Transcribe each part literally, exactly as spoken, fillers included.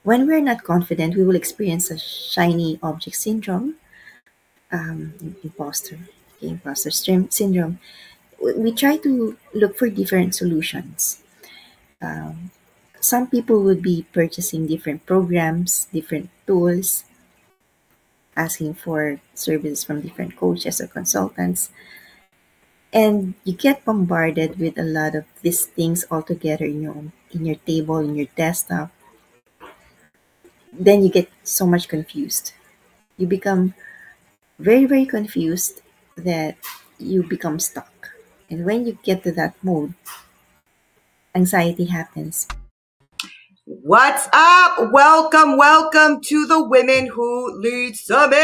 When we're not confident, we will experience a shiny object syndrome, um, imposter, okay, imposter syn- syndrome. We we try to look for different solutions. Um, some people would be purchasing different programs, different tools, asking for services from different coaches or consultants, and you get bombarded with a lot of these things all together in your in your table, in your desktop. Then you get so much confused. You become very very confused that you become stuck. And when you get to that mode, anxiety happens. What's up? Welcome, welcome to the Women Who Lead Summit.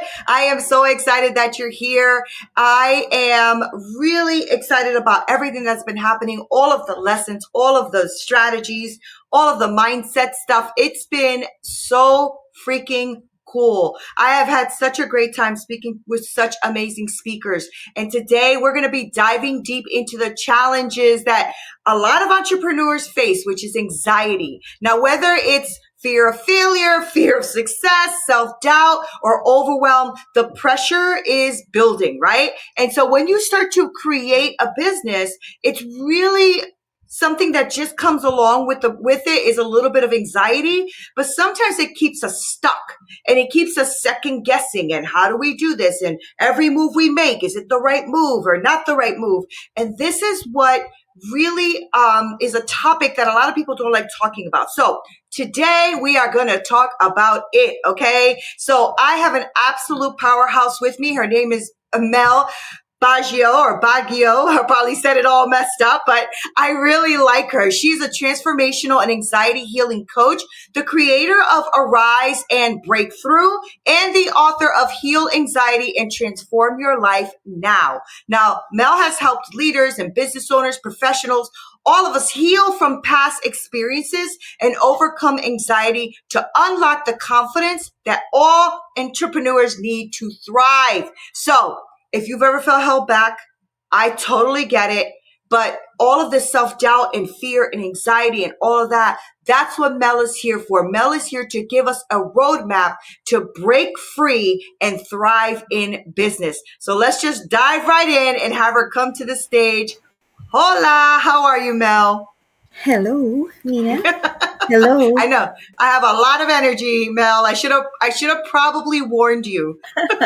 I am so excited that you're here. I am really excited about everything that's been happening, all of the lessons, all of the strategies, all of the mindset stuff. It's been so freaking cool. I have had such a great time speaking with such amazing speakers. And today we're going to be diving deep into the challenges that a lot of entrepreneurs face, which is anxiety. Now, whether it's fear of failure, fear of success, self-doubt, or overwhelm, the pressure is building, right? And so when you start to create a business, it's really something that just comes along with the with it is a little bit of anxiety, but sometimes it keeps us stuck and it keeps us second guessing. And how do we do this? And every move we make, is it the right move or not the right move? And this is what really um, is a topic that a lot of people don't like talking about. So today we are going to talk about it. Okay. So I have an absolute powerhouse with me. Her name is Mel Baggio or Baggio. I probably said it all messed up, but I really like her. She's a transformational and anxiety healing coach, the creator of Arise and Breakthrough, and the author of Heal Anxiety and Transform Your Life Now. Now, Mel has helped leaders and business owners, professionals, all of us heal from past experiences and overcome anxiety to unlock the confidence that all entrepreneurs need to thrive. So, if you've ever felt held back, I totally get it. But all of this self-doubt and fear and anxiety and all of that, that's what Mel is here for. Mel is here to give us a roadmap to break free and thrive in business. So let's just dive right in and have her come to the stage. Hola, how are you, Mel? Hello, Nina. Hello. I know. I have a lot of energy, Mel. I should have I should have probably warned you.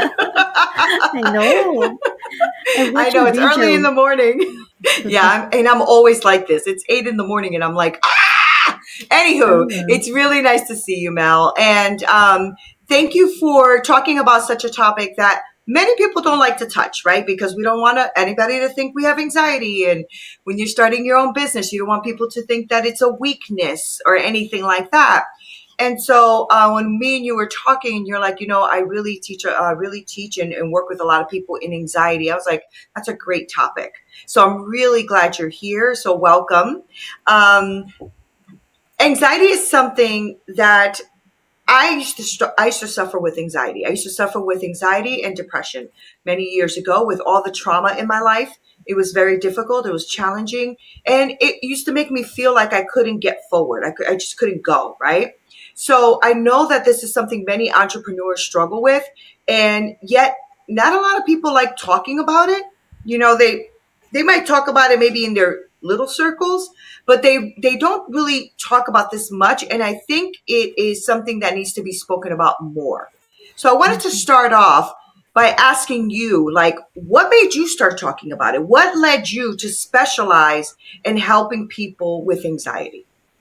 I know. I I watched know your it's early in video. the morning. Yeah, I'm, and I'm always like this. It's eight in the morning, and I'm like, ah. Anywho, Oh, it's really nice to see you, Mel, and um, thank you for talking about such a topic that many people don't like to touch, right? Because we don't want to, anybody to think we have anxiety, and when you're starting your own business, you don't want people to think that it's a weakness or anything like that. And so uh, when me and you were talking, and you're like, you know, I really teach, uh, really teach and, and work with a lot of people in anxiety. I was like, that's a great topic. So I'm really glad you're here. So welcome. Um, anxiety is something that I used to str- I used to suffer with anxiety. I used to suffer with anxiety and depression many years ago with all the trauma in my life. It was very difficult. It was challenging, and it used to make me feel like I couldn't get forward. I, could, I just couldn't go, right? So I know that this is something many entrepreneurs struggle with, and yet not a lot of people like talking about it. You know, they they might talk about it maybe in their little circles, but they they don't really talk about this much, and I think it is something that needs to be spoken about more. So I wanted to start off by asking you, like, what made you start talking about it? What led you to specialize in helping people with anxiety?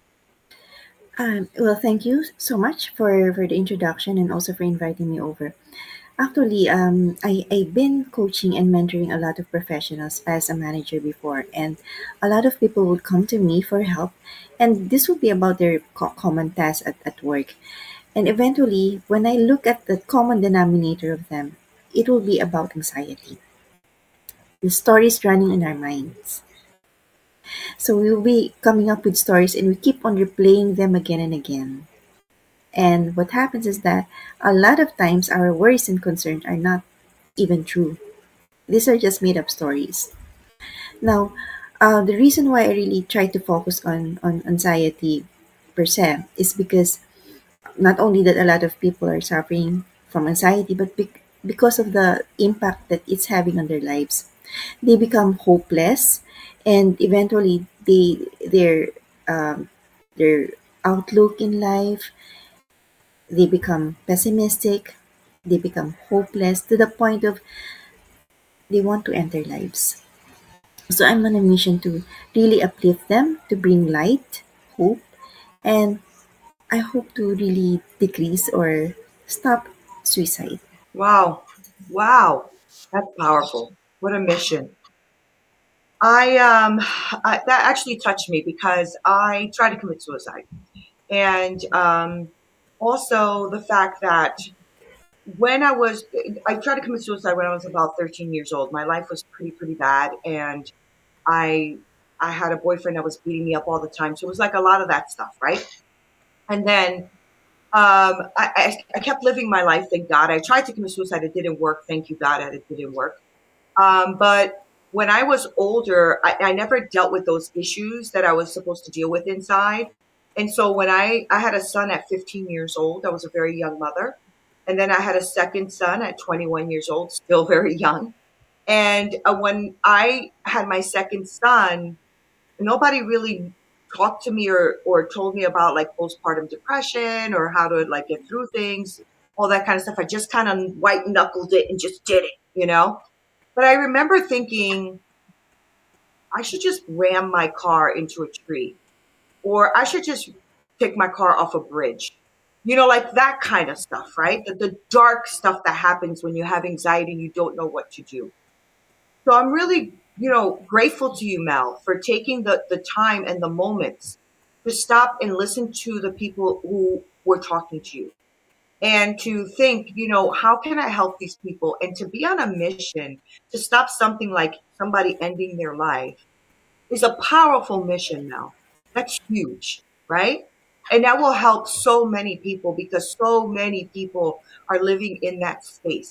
um, well, thank you so much for, for the introduction and also for inviting me over. Actually, um, I, I've been coaching and mentoring a lot of professionals as a manager before, and a lot of people would come to me for help, and this would be about their co- common tasks at, at work. And eventually, when I look at the common denominator of them, it will be about anxiety. The stories running in our minds. So we'll be coming up with stories and we keep on replaying them again and again. And what happens is that a lot of times our worries and concerns are not even true. These are just made up stories. Now, uh, the reason why I really try to focus on, on anxiety per se is because Not only that, a lot of people are suffering from anxiety, but bec- because of the impact that it's having on their lives, they become hopeless, and eventually they their um, their outlook in life, they become pessimistic, they become hopeless to the point of they want to end their lives. So I'm on a mission to really uplift them, to bring light, hope, and I hope to really decrease or stop suicide. Wow. Wow. That's powerful. What a mission. I um I, that actually touched me because I tried to commit suicide, and um also the fact that when I was I tried to commit suicide when I was about thirteen years old. My life was pretty pretty bad, and I I had a boyfriend that was beating me up all the time. So it was like a lot of that stuff, right? And then um, I, I, I kept living my life. Thank God. I tried to commit suicide. It didn't work. Thank you, God, that it didn't work. Um, but when I was older, I, I never dealt with those issues that I was supposed to deal with inside. And so when I, I had a son at fifteen years old, I was a very young mother. And then I had a second son at twenty-one years old, still very young. And uh, when I had my second son, nobody really talked to me or or told me about like postpartum depression or how to like get through things, all that kind of stuff. I just kind of white knuckled it and just did it, you know. But I remember thinking I should just ram my car into a tree, or I should just take my car off a bridge. You know, like that kind of stuff, right? The, the dark stuff that happens when you have anxiety and you don't know what to do. So I'm really, you know, grateful to you, Mel, for taking the, the time and the moments to stop and listen to the people who were talking to you and to think, you know, how can I help these people, and to be on a mission to stop something like somebody ending their life is a powerful mission, Mel. That's huge, right? And that will help so many people because so many people are living in that space.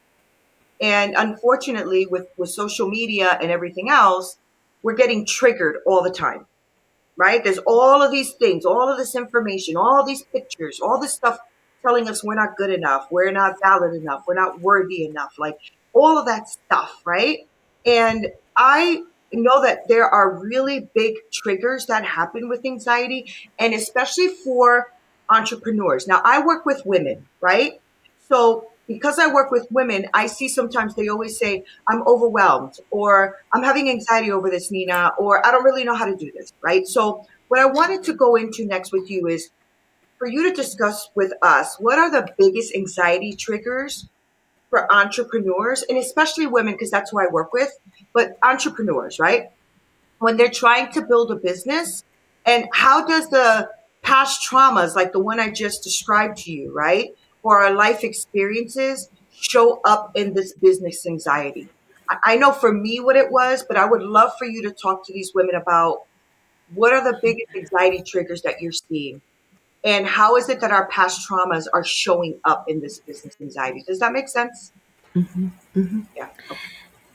And unfortunately, with, with social media and everything else, we're getting triggered all the time, right? There's all of these things, all of this information, all these pictures, all this stuff telling us we're not good enough, we're not valid enough, we're not worthy enough, like all of that stuff, right? And I know that there are really big triggers that happen with anxiety, and especially for entrepreneurs. Now, I work with women, right? So because I work with women, I see sometimes they always say, I'm overwhelmed, or I'm having anxiety over this, Nina, or I don't really know how to do this, right? So what I wanted to go into next with you is for you to discuss with us, what are the biggest anxiety triggers for entrepreneurs, and especially women, because that's who I work with, but entrepreneurs, right? When they're trying to build a business, and how does the past traumas, like the one I just described to you, right, or our life experiences show up in this business anxiety? I I know for me what it was, but I would love for you to talk to these women about what are the biggest anxiety triggers that you're seeing, and how is it that our past traumas are showing up in this business anxiety? Does that make sense? Hmm. Hmm. Yeah. Okay.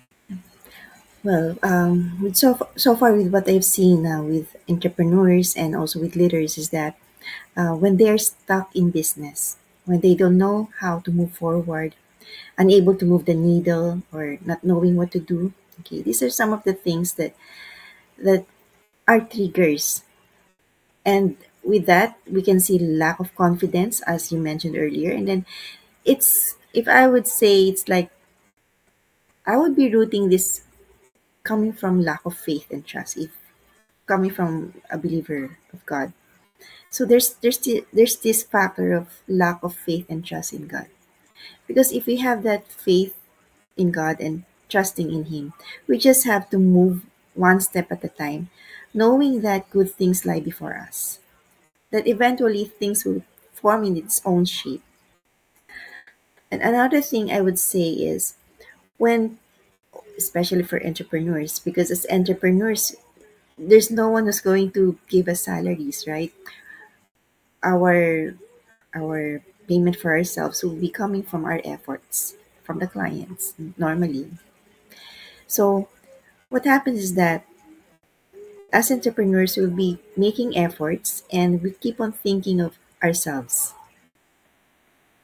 Well, um, with so so far with what I've seen uh, with entrepreneurs and also with leaders is that uh, when they're stuck in business, when they don't know how to move forward, unable to move the needle, or not knowing what to do. Okay, these are some of the things that that are triggers, and with that we can see lack of confidence, as you mentioned earlier, and then it's if I would say it's like I would be rooting this coming from lack of faith and trust, if coming from a believer of God. So there's there's the, there's this factor of lack of faith and trust in God. Because if we have that faith in God and trusting in Him, we just have to move one step at a time, knowing that good things lie before us. That eventually things will form in its own shape. And another thing I would say is when, especially for entrepreneurs, because as entrepreneurs, there's no one who's going to give us salaries, right? Our our payment for ourselves will be coming from our efforts, from the clients normally. So what happens is that as entrepreneurs, we'll be making efforts and we keep on thinking of ourselves.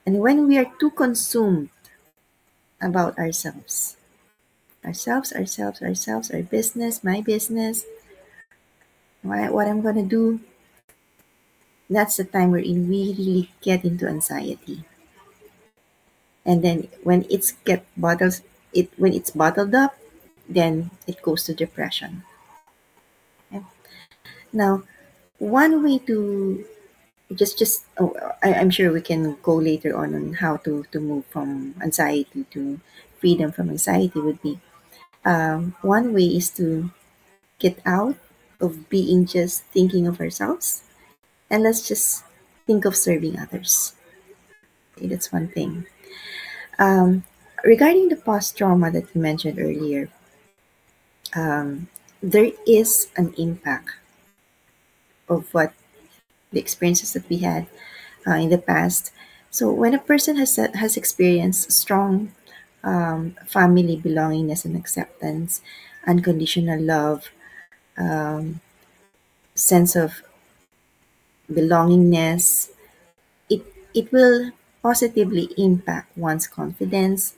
And when we are too consumed about ourselves, ourselves, ourselves, ourselves, our business, my business, what, what I'm going to do, that's the time wherein we really get into anxiety. And then when it's get bottled, it when it's bottled up, then it goes to depression. Okay? Now, one way to just just oh, I, I'm sure we can go later on on how to to move from anxiety to freedom from anxiety would be um, one way is to get out of being just thinking of ourselves and let's just think of serving others. Okay, that's one thing. Um, regarding the post trauma that you mentioned earlier, um, there is an impact of what the experiences that we had uh, in the past. So when a person has has experienced strong um, family belongingness and acceptance, unconditional love, um, sense of belongingness, it it will positively impact one's confidence,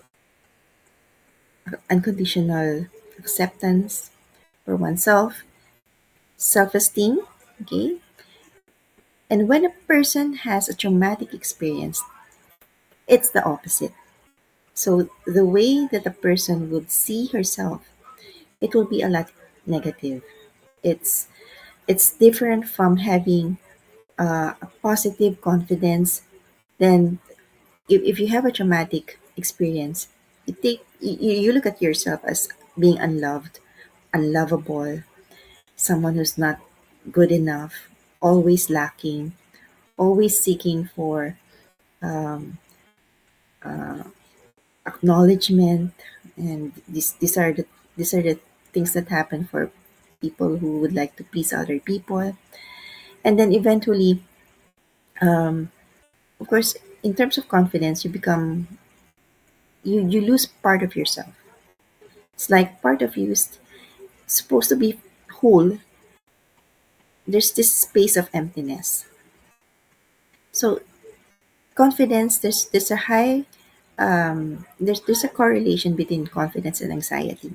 unconditional acceptance for oneself, self-esteem. Okay, and when a person has a traumatic experience, it's the opposite. So the way that a person would see herself, it will be a lot negative. It's it's different from having uh, a positive confidence. Then if, if you have a traumatic experience, you take you, you look at yourself as being unloved, unlovable, someone who's not good enough, always lacking, always seeking for um, uh, acknowledgement, and these these are the these are the things that happen for people who would like to please other people, and then eventually, um, of course, in terms of confidence, you become you you lose part of yourself. It's like part of you is supposed to be whole. There's this space of emptiness. So confidence, there's there's a high um, there's there's a correlation between confidence and anxiety.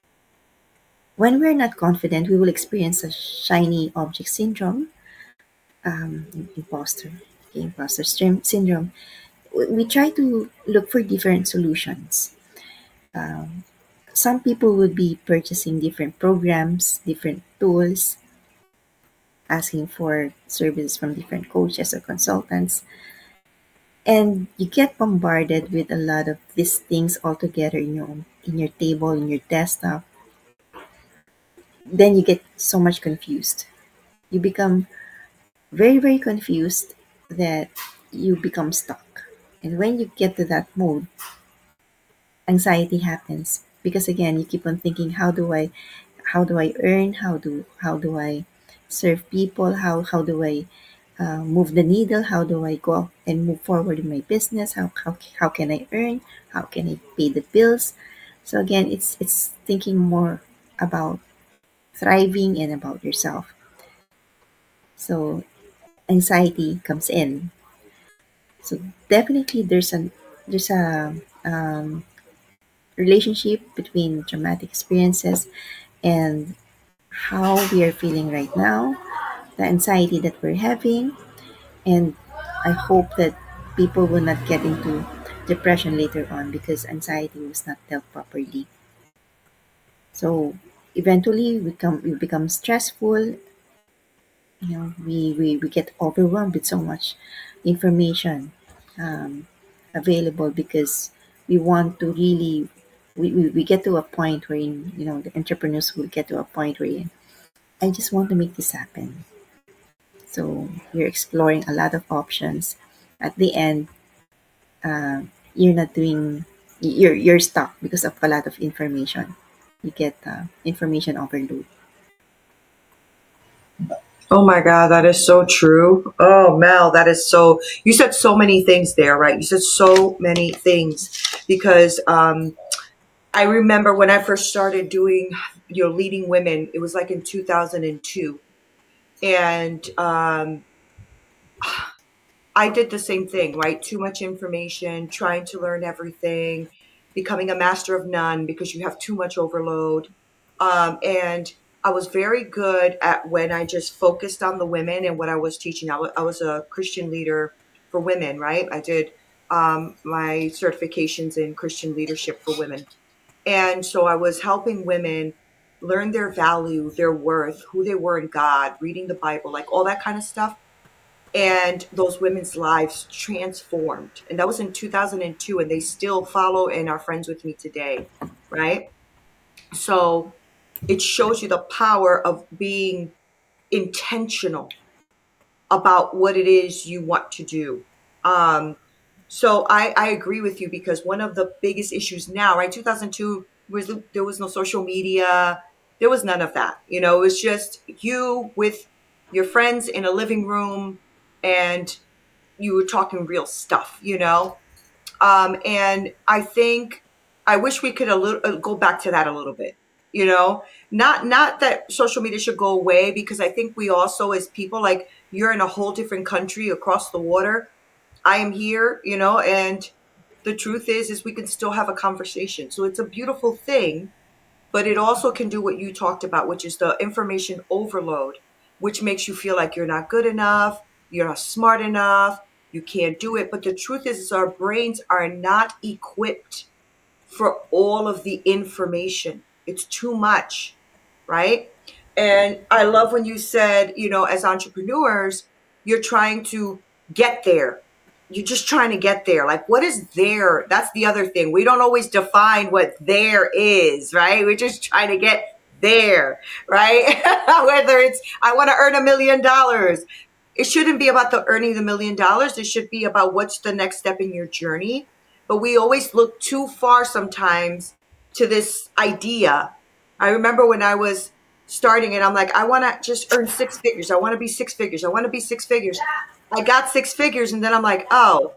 When we're not confident, we will experience a shiny object syndrome, um, imposter, okay, imposter sym- syndrome. We we try to look for different solutions. Um, some people would be purchasing different programs, different tools, asking for services from different coaches or consultants, and you get bombarded with a lot of these things all together in your in your table, in your desktop. Then you get so much confused. You become very, very confused that you become stuck. And when you get to that mode, anxiety happens because again, you keep on thinking, how do I, how do I earn? How do how do I serve people? How how do I uh, move the needle? How do I go and move forward in my business? How how how can I earn? How can I pay the bills? So again, it's it's thinking more about thriving and about yourself. So anxiety comes in. So definitely there's an there's a um, relationship between traumatic experiences and how we are feeling right now, the anxiety that we're having, and I hope that people will not get into depression later on because anxiety was not dealt properly. So eventually we come we become stressful, you know, we, we, we get overwhelmed with so much information um, available because we want to really we, we, we get to a point where you know the entrepreneurs will get to a point where I just want to make this happen. So you're exploring a lot of options. At the end, uh, you're not doing you're you're stuck because of a lot of information. You get uh, information overload. Oh my God, that is so true. Oh, Mel, that is so, you said so many things there, right? You said so many things because um, I remember when I first started doing, you know, leading women, it was like in two thousand two. And um, I did the same thing, right? Too much information, trying to learn everything, becoming a master of none because you have too much overload. Um, and I was very good at when I just focused on the women and what I was teaching. I wa- I was a Christian leader for women, right? I did um, my certifications in Christian leadership for women. And so I was helping women learn their value, their worth, who they were in God, reading the Bible, like all that kind of stuff. And those women's lives transformed. And that was in two thousand two, and they still follow and are friends with me today, right? So it shows you the power of being intentional about what it is you want to do. Um, so I, I agree with you because one of the biggest issues now, right? two thousand two was there was no social media, there was none of that. You know, it was just you with your friends in a living room, and you were talking real stuff. You know, um, and I think I wish we could a little uh, go back to that a little bit. You know, not not that social media should go away, because I think we also as people, like, you're in a whole different country across the water. I am here, you know, and the truth is is we can still have a conversation. So it's a beautiful thing, but it also can do what you talked about, which is the information overload, which makes you feel like you're not good enough, you're not smart enough, you can't do it. But the truth is, is our brains are not equipped for all of the information. It's too much, right? And I love when you said, you know, as entrepreneurs, you're trying to get there. You're just trying to get there. Like, what is there? That's the other thing. We don't always define what there is, right? We're just trying to get there, right? Whether it's, I want to earn a million dollars. It shouldn't be about the earning the million dollars. It should be about what's the next step in your journey. But we always look too far sometimes to this idea. I remember when I was starting it, I'm like, I want to just earn six figures. I want to be six figures. I want to be six figures. I got six figures, and then I'm like, oh,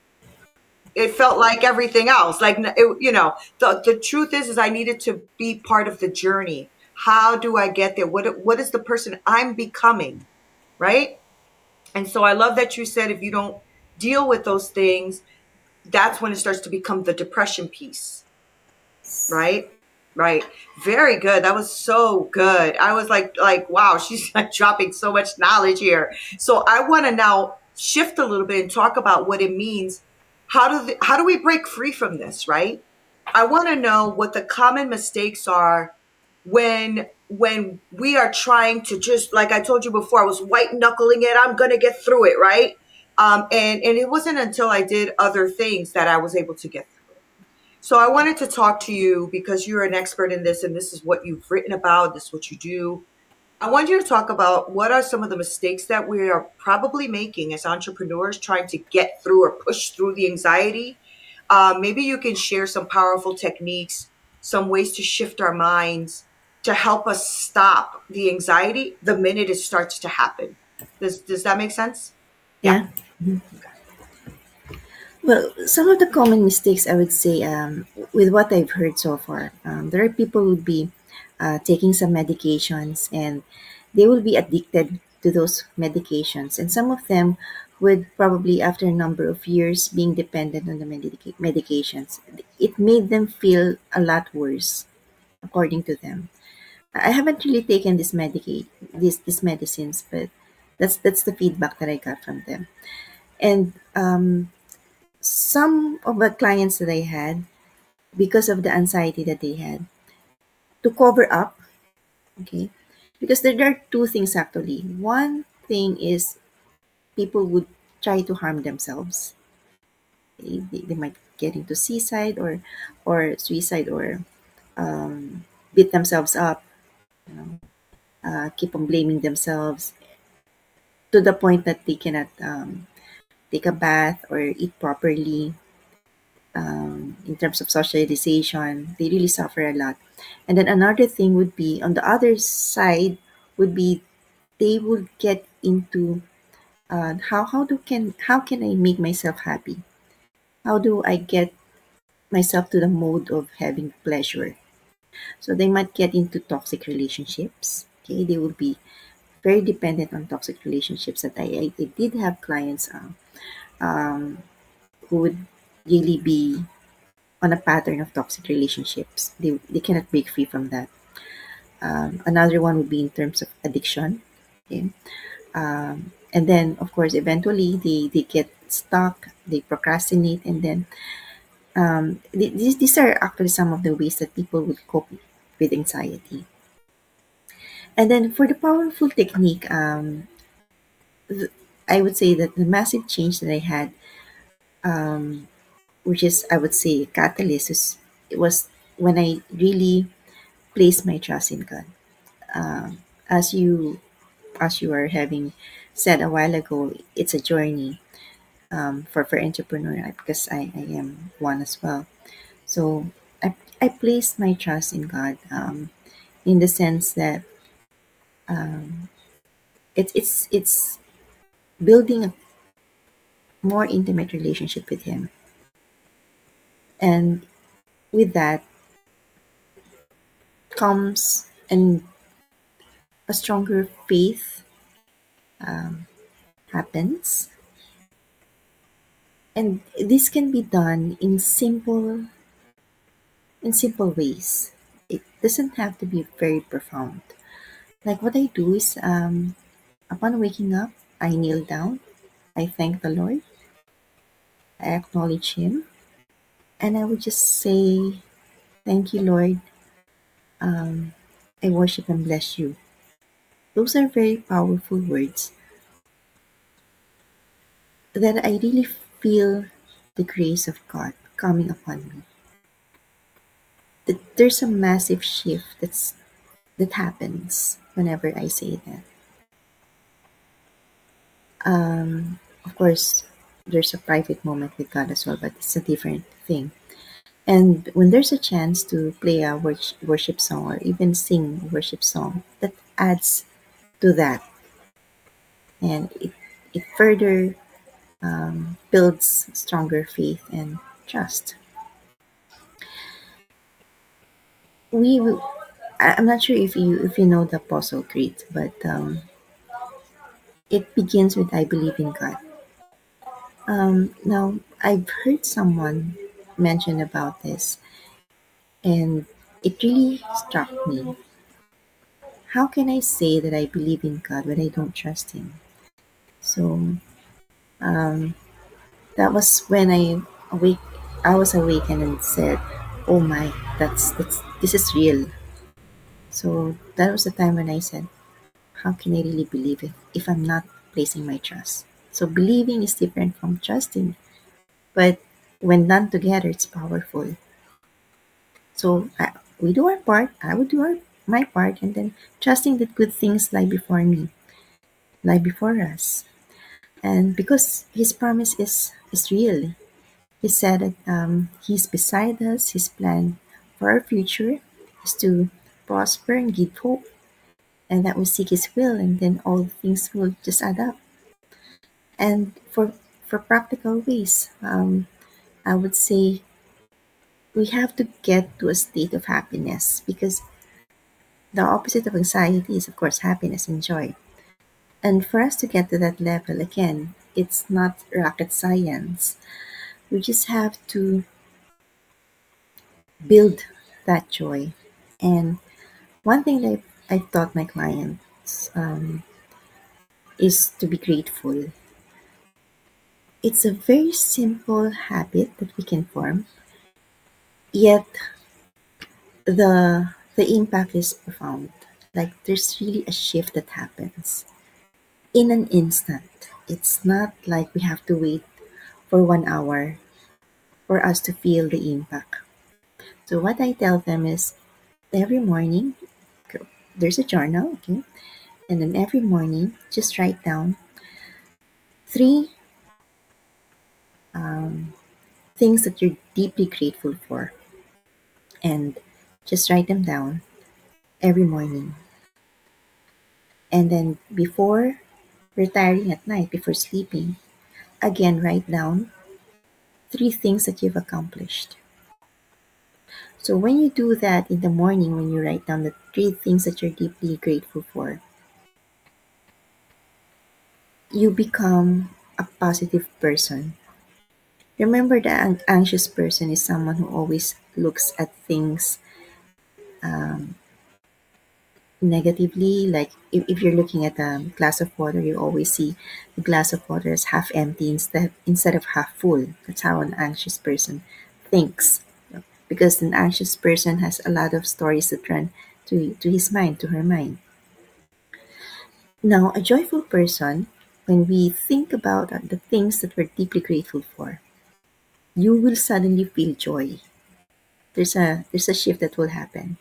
it felt like everything else. Like, it, you know, the the truth is, is I needed to be part of the journey. How do I get there? What what is the person I'm becoming, right? And so I love that you said if you don't deal with those things, that's when it starts to become the depression piece, right? Right. Very good. That was so good. I was like, like, wow, she's like dropping so much knowledge here. So I want to now shift a little bit and talk about what it means. How do the, how do we break free from this, right? I want to know what the common mistakes are when when we are trying to, just like I told you before, I was white knuckling it. I'm gonna get through it, right? Um, and and it wasn't until I did other things that I was able to get through it. So I wanted to talk to you because you're an expert in this, and this is what you've written about. This is what you do. I want you to talk about what are some of the mistakes that we are probably making as entrepreneurs trying to get through or push through the anxiety. Um, maybe you can share some powerful techniques, some ways to shift our minds to help us stop the anxiety the minute it starts to happen. Does does that make sense? Yeah. Yeah. Well, some of the common mistakes I would say, um, with what I've heard so far, um, there are people who would be uh, taking some medications and they will be addicted to those medications. And some of them would probably, after a number of years being dependent on the medica- medications, it made them feel a lot worse, according to them. I haven't really taken this medica- this, these medicines, but that's that's the feedback that I got from them. And um, some of the clients that I had, because of the anxiety that they had, to cover up, okay, because there, there are two things actually. One thing is people would try to harm themselves. Okay? They, they might get into suicide or or suicide or um, beat themselves up, you know, uh, keep on blaming themselves to the point that they cannot um, take a bath or eat properly. Um, in terms of socialization, they really suffer a lot. And then another thing would be on the other side would be they would get into uh, how how do can how can I make myself happy? How do I get myself to the mode of having pleasure? So they might get into toxic relationships. Okay, they will be very dependent on toxic relationships. That I, I, I did have clients. Uh, um, who would really be on a pattern of toxic relationships. They, they cannot break free from that. Um, another one would be in terms of addiction. Okay. Um, and then, of course, eventually they, they get stuck, they procrastinate, and then um, th- these, these are actually some of the ways that people would cope with anxiety. And then for the powerful technique, um, th- I would say that the massive change that I had, um, which is, I would say, catalyst, is, it was when I really placed my trust in God. Um, as you as you are having said a while ago, it's a journey um, for for entrepreneur because I, I am one as well. So I I placed my trust in God um, in the sense that um, it's it's it's building a more intimate relationship with Him, and with that comes and a stronger faith um, happens, and this can be done in simple in simple ways. It doesn't have to be very profound. Like what I do is, um, upon waking up, I kneel down, I thank the Lord, I acknowledge Him, and I would just say, "Thank you, Lord. Um, I worship and bless you." Those are very powerful words that I really feel the grace of God coming upon me. That there's a massive shift that's that happens whenever I say that. Um, of course, there's a private moment with God as well, but it's a different thing. And when there's a chance to play a wor- worship song or even sing a worship song, that adds to that, and it it further um, builds stronger faith and trust. We, will- I- I'm not sure if you if you know the Apostle Creed, but um, it begins with "I believe in God." Um, now I've heard someone mention about this, and it really struck me. How can I say that I believe in God when I don't trust Him? So um, that was when I awake. I was awakened and said, "Oh my, that's that's this is real." So that was the time when I said, "How can I really believe it if I'm not placing my trust?" So believing is different from trusting, but when done together, it's powerful. So I, we do our part. I would do our, my part, and then trusting that good things lie before me, lie before us. And because His promise is is real, He said that um, He's beside us. His plan for our future is to prosper and give hope, and that we seek His will, and then all things will just add up. And for for practical ways, um, I would say we have to get to a state of happiness because the opposite of anxiety is, of course, happiness and joy. And for us to get to that level, again, it's not rocket science. We just have to build that joy. And one thing that I've taught my clients um, is to be grateful. It's a very simple habit that we can form, yet the the impact is profound. Like there's really a shift that happens in an instant. It's not like we have to wait for one hour for us to feel the impact. So what I tell them is every morning there's a journal, okay, and then every morning just write down three um, things that you're deeply grateful for, and just write them down every morning. And then before retiring at night, before sleeping, again write down three things that you've accomplished. So when you do that in the morning, when you write down the three things that you're deeply grateful for, you become a positive person. Remember, the an- anxious person is someone who always looks at things um, negatively. Like if, if you're looking at a glass of water, you always see the glass of water as half empty instead instead of half full. That's how an anxious person thinks. Because an anxious person has a lot of stories that run to, to his mind, to her mind. Now, a joyful person, when we think about uh, the things that we're deeply grateful for, you will suddenly feel joy. There's a there's a shift that will happen.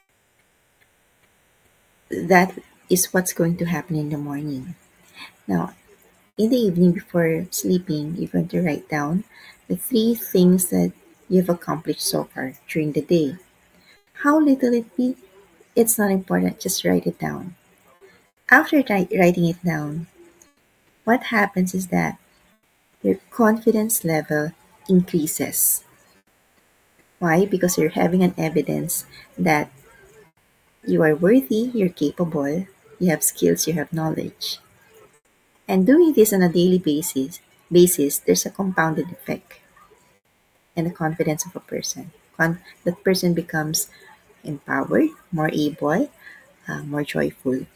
That is what's going to happen in the morning. Now, in the evening before sleeping, you're going to write down the three things that you've accomplished so far during the day. How little it be, it's not important. Just write it down. After wri- writing it down, what happens is that your confidence level increases. Why? Because you're having an evidence that you are worthy, you're capable, you have skills, you have knowledge. And doing this on a daily basis, basis, there's a compounded effect in the confidence of a person. Con- that person becomes empowered, more able, uh, more joyful.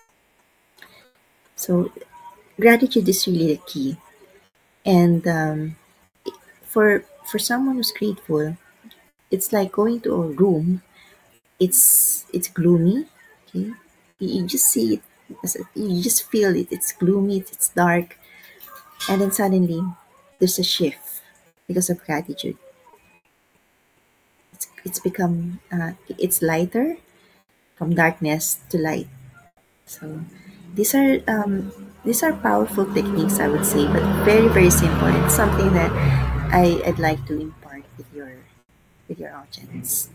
So gratitude is really the key. And um, for for someone who's grateful, it's like going to a room. It's it's gloomy. Okay, you, you just see it. as a- You just feel it. It's gloomy. It's dark, and then suddenly there's a shift because of gratitude. It's it's become uh, it's lighter from darkness to light. So these are um, these are powerful techniques, I would say, but very very simple. It's something that I, I'd like to impart with your with your audience.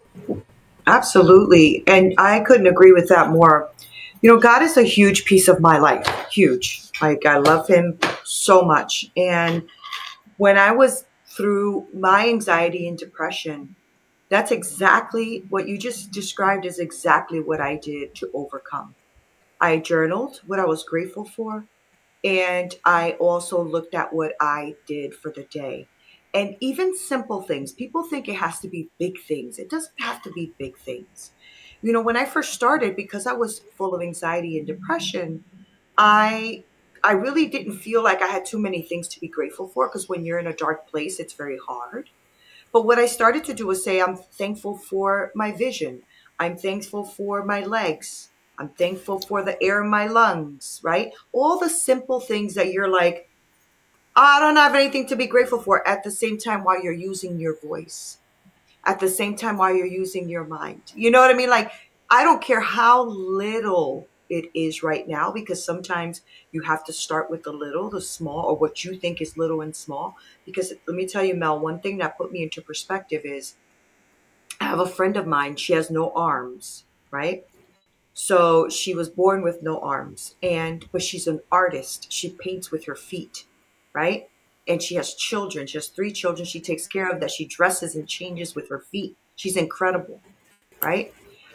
Absolutely. And I couldn't agree with that more. You know, God is a huge piece of my life. Huge. Like, I love him so much. And when I was through my anxiety and depression, that's exactly what you just described is exactly what I did to overcome. I journaled what I was grateful for. And I also looked at what I did for the day. And even simple things, people think it has to be big things. It doesn't have to be big things. You know, when I first started, because I was full of anxiety and depression, I I really didn't feel like I had too many things to be grateful for because when you're in a dark place, it's very hard. But what I started to do was say, I'm thankful for my vision. I'm thankful for my legs. I'm thankful for the air in my lungs, right? All the simple things that you're like, I don't have anything to be grateful for at the same time while you're using your voice, at the same time while you're using your mind. You know what I mean? Like, I don't care how little it is right now, because sometimes you have to start with the little, the small, or what you think is little and small. Because let me tell you, Mel, one thing that put me into perspective is I have a friend of mine, she has no arms, right? So she was born with no arms, and but she's an artist. She paints with her feet, right? And she has children. She has three children she takes care of that she dresses and changes with her feet. She's incredible, right?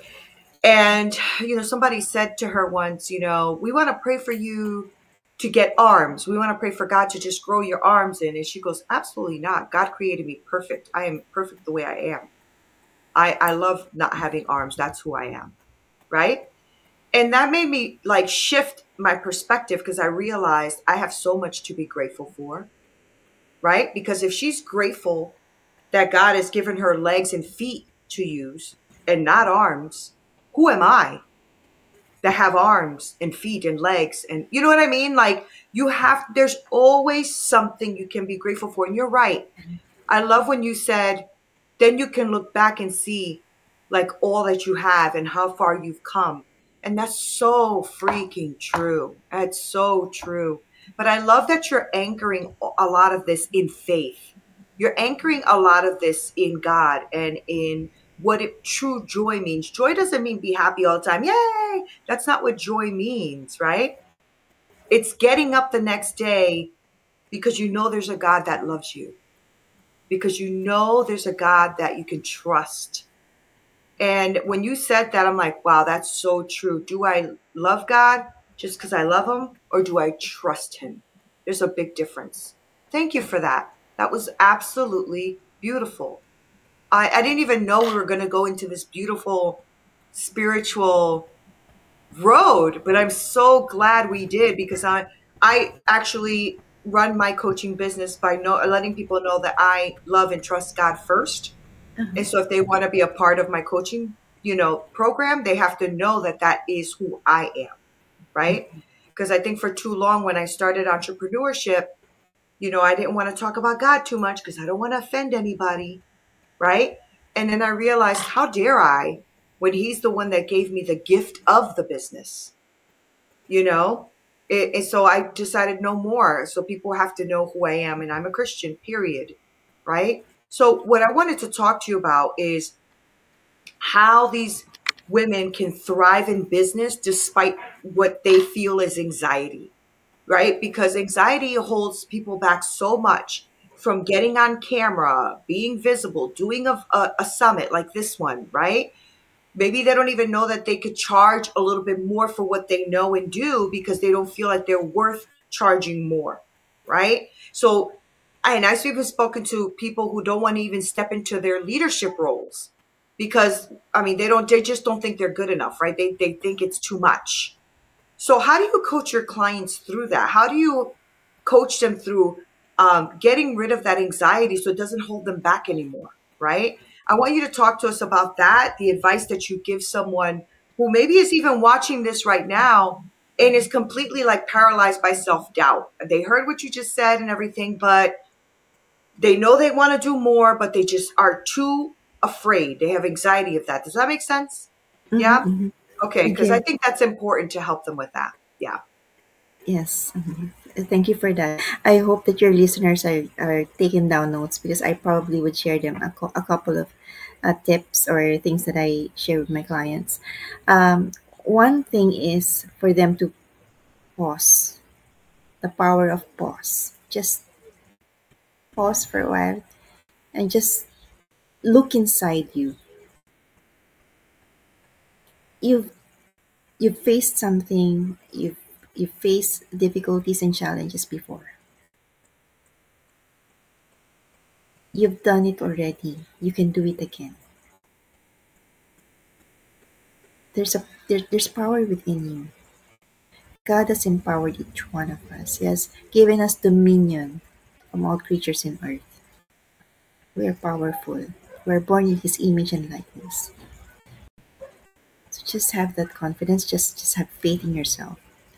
And you know, somebody said to her once, you know, we want to pray for you to get arms. We want to pray for God to just grow your arms in. And she goes, absolutely not. God created me perfect. I am perfect the way I am. I, I love not having arms. That's who I am. Right. And that made me like shift my perspective because I realized I have so much to be grateful for, right? Because if she's grateful that God has given her legs and feet to use and not arms, who am I to have arms and feet and legs? And you know what I mean? Like, you have, there's always something you can be grateful for. And you're right. I love when you said, then you can look back and see like all that you have and how far you've come. And that's so freaking true. That's so true. But I love that you're anchoring a lot of this in faith. You're anchoring a lot of this in God and in what it, true joy means. Joy doesn't mean be happy all the time. Yay! That's not what joy means, right? It's getting up the next day because you know there's a God that loves you, because you know there's a God that you can trust. And when you said that, I'm like, wow, that's so true. Do I love God just because I love him, or do I trust him? there's a big difference. Thank you for that. That was absolutely beautiful. I, I didn't even know we were going to go into this beautiful spiritual road, but I'm so glad we did because I I actually run my coaching business by know, letting people know that I love and trust God first. Uh-huh. And so if they want to be a part of my coaching, you know, program, they have to know that that is who I am, right? Because I think for too long when I started entrepreneurship, you know, I didn't want to talk about God too much because I don't want to offend anybody, right? And then I realized, how dare I, when he's the one that gave me the gift of the business, you know? It, and so I decided no more. So people have to know who I am, and I'm a Christian, period, right? So what I wanted to talk to you about is how these women can thrive in business despite what they feel is anxiety, right? Because anxiety holds people back so much from getting on camera, being visible, doing a, a, a summit like this one, right? Maybe they don't even know that they could charge a little bit more for what they know and do because they don't feel like they're worth charging more, right? So, and I've even spoken to people who don't want to even step into their leadership roles because, I mean, they don't, they just don't think they're good enough, right? They, they think it's too much. So how do you coach your clients through that? How do you coach them through um, getting rid of that anxiety so it doesn't hold them back anymore, right? I want you to talk to us about that, the advice that you give someone who maybe is even watching this right now and is completely like paralyzed by self-doubt. They heard what you just said and everything, but they know they want to do more, but they just are too afraid. They have anxiety of that. Does that make sense? Mm-hmm, Yeah? mm-hmm. Okay, because I Okay. think that's important to help them with that. Yeah. Yes. Mhm. Thank you for that. I hope that your listeners are, are taking down notes because I probably would share them a, cou- a couple of uh, tips or things that I share with my clients. Um, One thing is for them to pause, the power of pause. Just pause for a while and just look inside you. You've you've faced something. You've you've faced difficulties and challenges before. You've done it already. You can do it again. There's a there, there's power within you. God has empowered each one of us. He has given us dominion from all creatures in earth. We are powerful. We are born in His image and likeness. So just have that confidence. Just just have faith in yourself.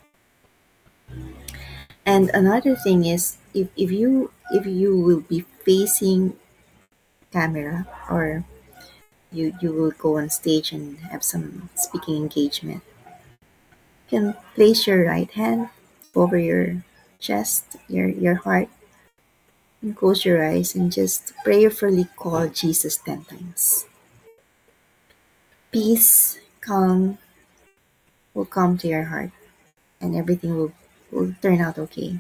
And another thing is, if, if you if you will be facing camera, or you you will go on stage and have some speaking engagement, you can place your right hand over your chest, your your heart, and close your eyes and just prayerfully call Jesus ten times. Peace, calm will come to your heart, and everything will, will turn out okay.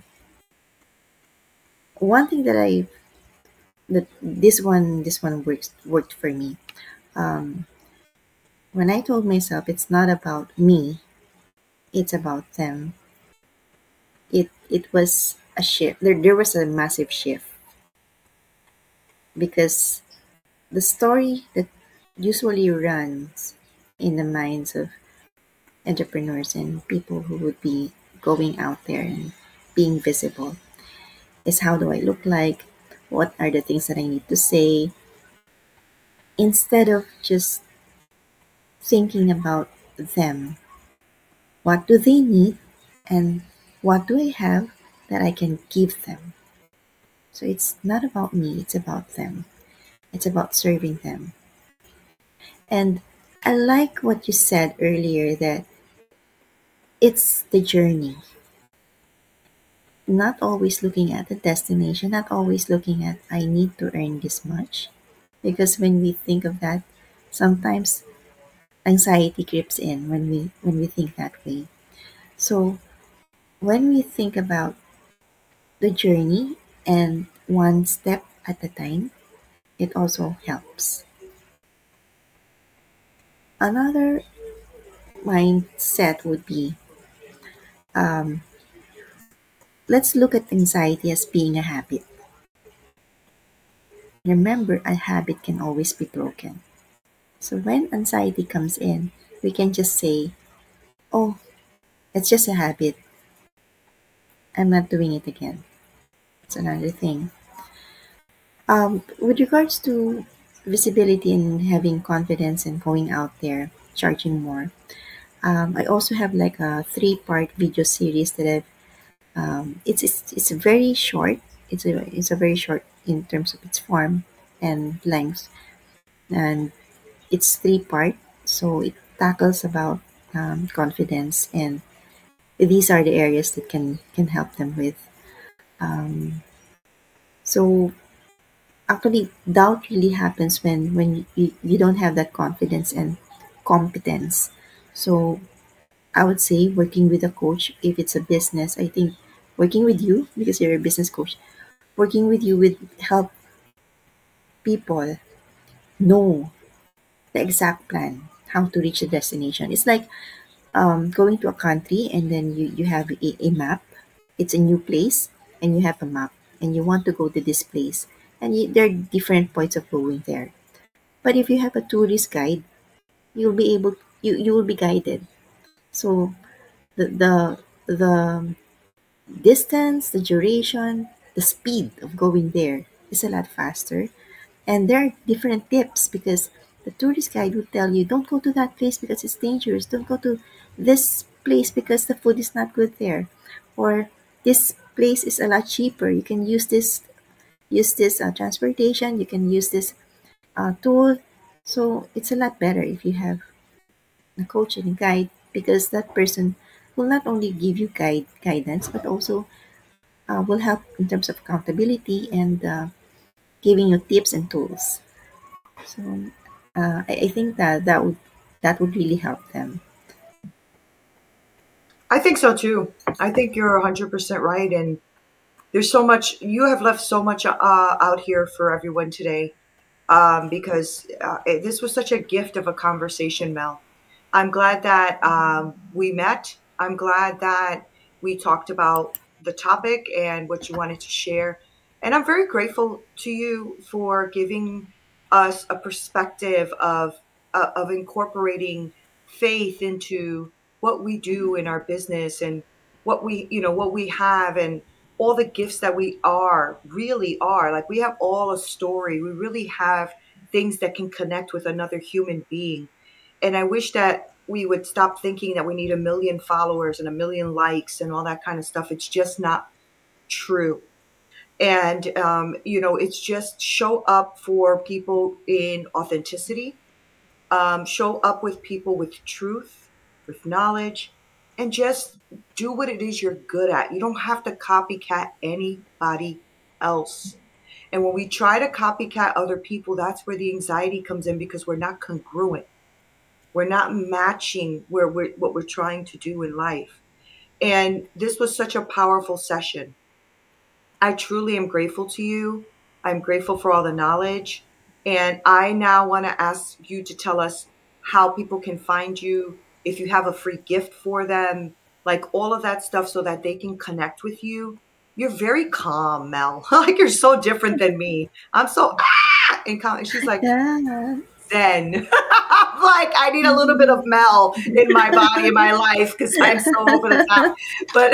One thing that I that this one this one works worked for me. Um, when I told myself it's not about me, it's about them. It it was a shift. There there was a massive shift because the story that usually runs in the minds of entrepreneurs and people who would be going out there and being visible is, how do I look like? What are the things that I need to say? Instead of just thinking about them, what do they need and what do I have that I can give them? So it's not about me, it's about them. It's about serving them. And I like what you said earlier, that it's the journey, not always looking at the destination, not always looking at I need to earn this much. Because when we think of that, sometimes anxiety creeps in when we when we think that way. So when we think about the journey and one step at a time, it also helps. Another mindset would be, um, let's look at anxiety as being a habit. Remember, a habit can always be broken. So when anxiety comes in, we can just say, oh, it's just a habit. I'm not doing it again. It's another thing. Um, with regards to visibility and having confidence and going out there, charging more, um, I also have like a three-part video series that I've. Um, it's, it's it's very short. It's a it's a very short in terms of its form and length, and it's three part. So it tackles about um, confidence, and these are the areas that can can help them with. Um, so actually, doubt really happens when when you, you don't have that confidence and competence. So I would say working with a coach, if it's a business, I think working with you because you're a business coach, working with you would help people know the exact plan how to reach the destination. It's like um, going to a country and then you, you have a, a map. It's a new place and you have a map and you want to go to this place and you, there are different points of going there. But if you have a tourist guide, you'll be able you, you will be guided. So the the the distance, the duration, the speed of going there is a lot faster. And there are different tips because the tourist guide will tell you don't go to that place because it's dangerous. Don't go to this place because the food is not good there. Or this place is a lot cheaper. You can use this use this uh, transportation. You can use this uh, tool. So it's a lot better if you have a coach and a guide because that person will not only give you guide guidance but also uh, will help in terms of accountability and uh, giving you tips and tools. So uh, I, I think that that would that would really help them. I think so too. I think you're one hundred percent right. And there's so much, you have left so much uh, out here for everyone today, um, because uh, it, this was such a gift of a conversation, Mel. I'm glad that um, we met. I'm glad that we talked about the topic and what you wanted to share. And I'm very grateful to you for giving us a perspective of uh, of incorporating faith into what we do in our business and what we, you know, what we have and all the gifts that we are really are. Like we have all a story. We really have things that can connect with another human being. And I wish that we would stop thinking that we need a million followers and a million likes and all that kind of stuff. It's just not true. And, um, you know, it's just show up for people in authenticity, um, show up with people with truth, with knowledge, and just do what it is you're good at. You don't have to copycat anybody else. And when we try to copycat other people, that's where the anxiety comes in because we're not congruent. We're not matching where we're what we're trying to do in life. And this was such a powerful session. I truly am grateful to you. I'm grateful for all the knowledge. And I now want to ask you to tell us how people can find you, if you have a free gift for them, like all of that stuff so that they can connect with you. You're very calm, Mel. Like you're so different than me. I'm so ah! and calm. And she's like, Yeah. zen. I'm like, I need a little bit of Mel in my body, in my life, because I'm so over the top. But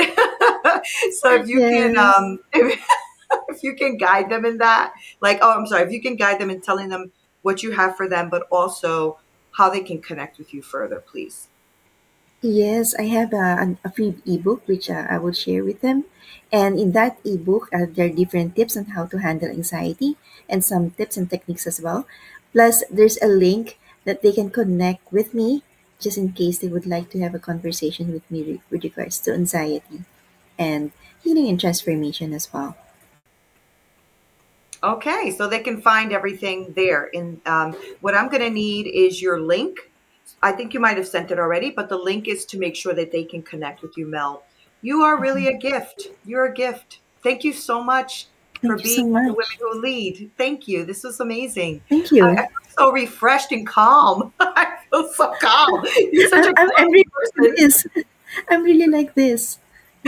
so if you can, Yes. um, if, if you can guide them in that, like, oh, I'm sorry, if you can guide them in telling them what you have for them, but also how they can connect with you further, please. Yes, I have a, an- a free ebook which uh, I will share with them. And in that ebook, uh, there are different tips on how to handle anxiety and some tips and techniques as well. Plus, there's a link that they can connect with me just in case they would like to have a conversation with me re- with regards to anxiety and healing and transformation as well. Okay, so they can find everything there. And um, what I'm going to need is your link. I think you might have sent it already, but the link is to make sure that they can connect with you, Mel. You are really a gift. You're a gift. Thank you so much for Thank you being so with the Women much. Who Lead. Thank you. This was amazing. Thank I, I you. feel so refreshed and calm. I feel so calm. You're such I'm, a I'm, I'm calm really like person. this. I'm really like this.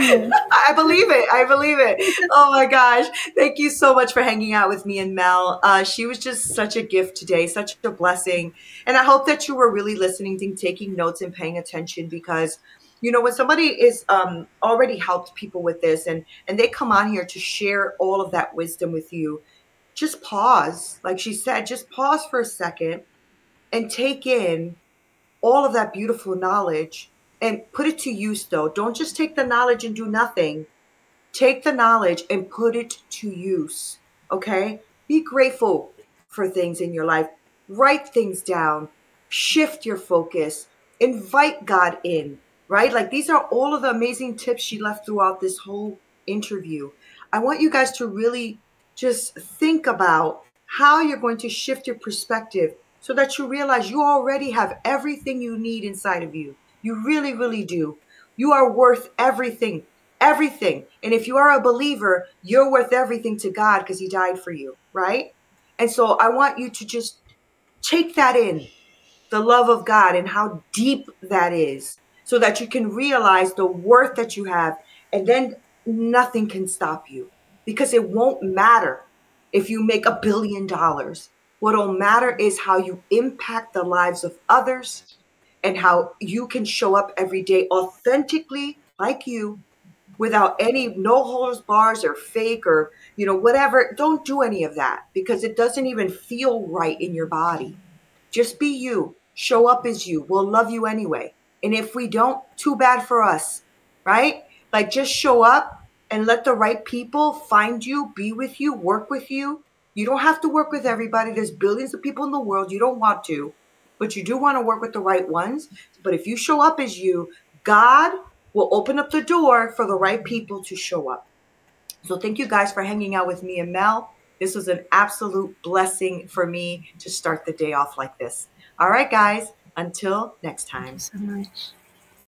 Yeah. I believe it. I believe it. Oh my gosh. Thank you so much for hanging out with me and Mel. Uh, she was just such a gift today, such a blessing. And I hope that you were really listening and taking notes and paying attention because, you know, when somebody is um, already helped people with this and, and they come on here to share all of that wisdom with you, just pause. Like she said, just pause for a second and take in all of that beautiful knowledge and put it to use though. Don't just take the knowledge and do nothing. Take the knowledge and put it to use. Okay? Be grateful for things in your life. Write things down. Shift your focus. Invite God in, right? Like these are all of the amazing tips she left throughout this whole interview. I want you guys to really just think about how you're going to shift your perspective so that you realize you already have everything you need inside of you. You really, really do. You are worth everything. Everything. And if you are a believer, you're worth everything to God because he died for you, right? And so I want you to just take that in, the love of God and how deep that is, so that you can realize the worth that you have. And then nothing can stop you because it won't matter if you make a billion dollars. What'll matter is how you impact the lives of others and how you can show up every day authentically like you without any no holds bars or fake or you know whatever. Don't do any of that because it doesn't even feel right in your body. Just be you, show up as you. We'll love you anyway, and if we don't, too bad for us, right? Like just show up and let the right people find you, be with you, work with you. You don't have to work with everybody. There's billions of people in the world. You don't want to, but you do want to work with the right ones. But if you show up as you, God will open up the door for the right people to show up. So thank you guys for hanging out with me and Mel. This was an absolute blessing for me to start the day off like this. All right, guys, until next Thank you time. so much.